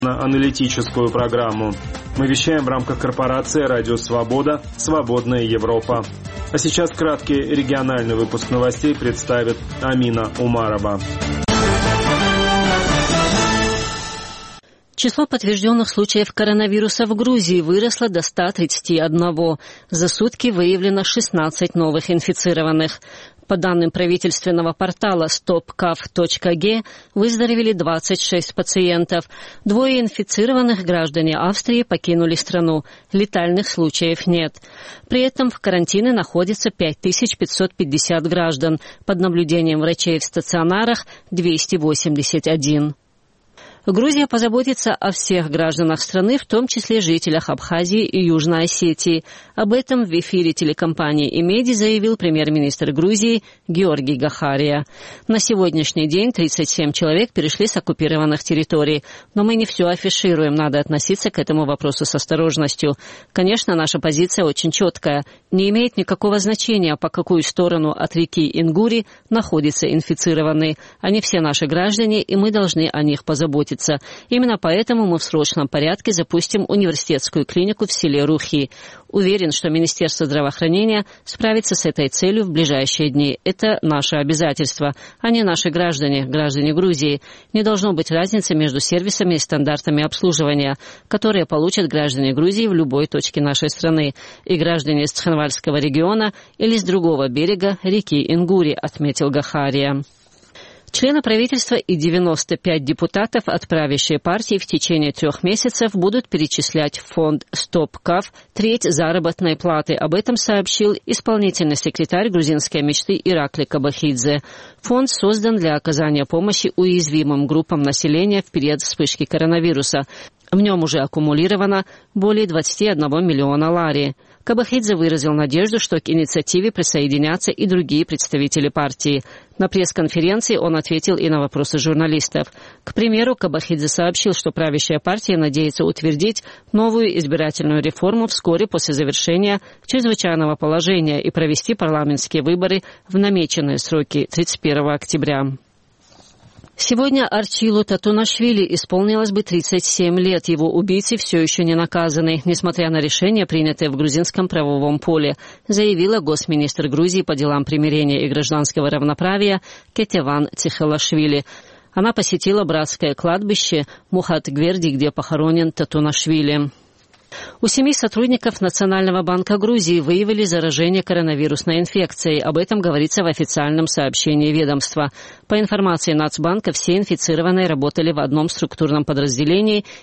аналитическую программу. Мы вещаем в рамках корпорации «Радио Свобода. Свободная Европа». А сейчас краткий региональный выпуск новостей представит Амина Умарова. Число подтвержденных случаев коронавируса в Грузии выросло до 131. За сутки выявлено 16 новых инфицированных. По данным правительственного портала stopcav.g, выздоровели 26 пациентов. 2 инфицированных граждане Австрии покинули страну. Летальных случаев нет. При этом в карантине находится 5550 граждан. Под наблюдением врачей в стационарах 281. Грузия позаботится о всех гражданах страны, в том числе жителях Абхазии и Южной Осетии. Об этом в эфире телекомпании «Имеди» заявил премьер-министр Грузии Георгий Гахария. На сегодняшний день 37 человек перешли с оккупированных территорий. Но мы не все афишируем, надо относиться к этому вопросу с осторожностью. Конечно, наша позиция очень четкая. Не имеет никакого значения, по какую сторону от реки Ингури находятся инфицированные. Они все наши граждане, и мы должны о них позаботиться. Именно поэтому мы в срочном порядке запустим университетскую клинику в селе Рухи. Уверен, что Министерство здравоохранения справится с этой целью в ближайшие дни. Это наше обязательство. Они наши граждане, граждане Грузии. Не должно быть разницы между сервисами и стандартами обслуживания, которые получат граждане Грузии в любой точке нашей страны. И граждане из Цхинвальского региона или с другого берега реки Ингури, отметил Гахария. Члены правительства и 95 депутатов от правящей партии в течение 3 месяцев будут перечислять в фонд StopCav треть заработной платы. Об этом сообщил исполнительный секретарь грузинской мечты Иракли Кабахидзе. Фонд создан для оказания помощи уязвимым группам населения в период вспышки коронавируса. В нем уже аккумулировано более 21 миллиона лари. Кабахидзе выразил надежду, что к инициативе присоединятся и другие представители партии. На пресс-конференции он ответил и на вопросы журналистов. К примеру, Кабахидзе сообщил, что правящая партия надеется утвердить новую избирательную реформу вскоре после завершения чрезвычайного положения и провести парламентские выборы в намеченные сроки 31 октября. Сегодня Арчилу Татунашвили исполнилось бы 37 лет. Его убийцы все еще не наказаны, несмотря на решение, принятое в грузинском правовом поле, заявила госминистр Грузии по делам примирения и гражданского равноправия Кетеван Цихалашвили. Она посетила братское кладбище Мухат-Гверди, где похоронен Татунашвили. У 7 сотрудников Национального банка Грузии выявили заражение коронавирусной инфекцией. Об этом говорится в официальном сообщении ведомства. По информации Нацбанка, все инфицированные работали в одном структурном подразделении